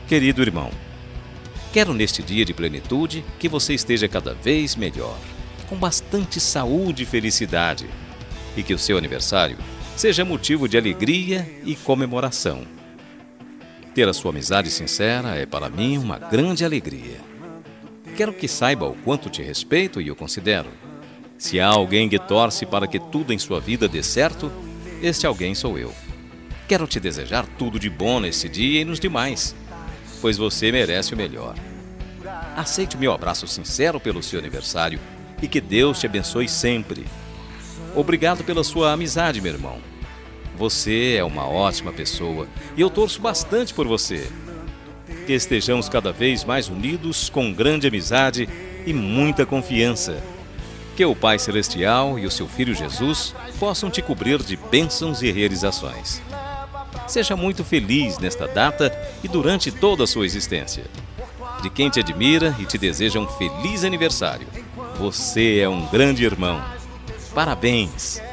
Querido irmão, quero neste dia de plenitude que você esteja cada vez melhor, com bastante saúde e felicidade, e que o seu aniversário seja motivo de alegria e comemoração. Ter a sua amizade sincera é para mim uma grande alegria. Quero que saiba o quanto te respeito e o considero. Se há alguém que torce para que tudo em sua vida dê certo, este alguém sou eu. Quero te desejar tudo de bom nesse dia e nos demais, pois você merece o melhor. Aceite o meu abraço sincero pelo seu aniversário e que Deus te abençoe sempre. Obrigado pela sua amizade, meu irmão. Você é uma ótima pessoa e eu torço bastante por você. Que estejamos cada vez mais unidos com grande amizade e muita confiança. Que o Pai Celestial e o seu Filho Jesus possam te cobrir de bênçãos e realizações. Seja muito feliz nesta data e durante toda a sua existência. De quem te admira e te deseja um feliz aniversário. Você é um grande irmão. Parabéns!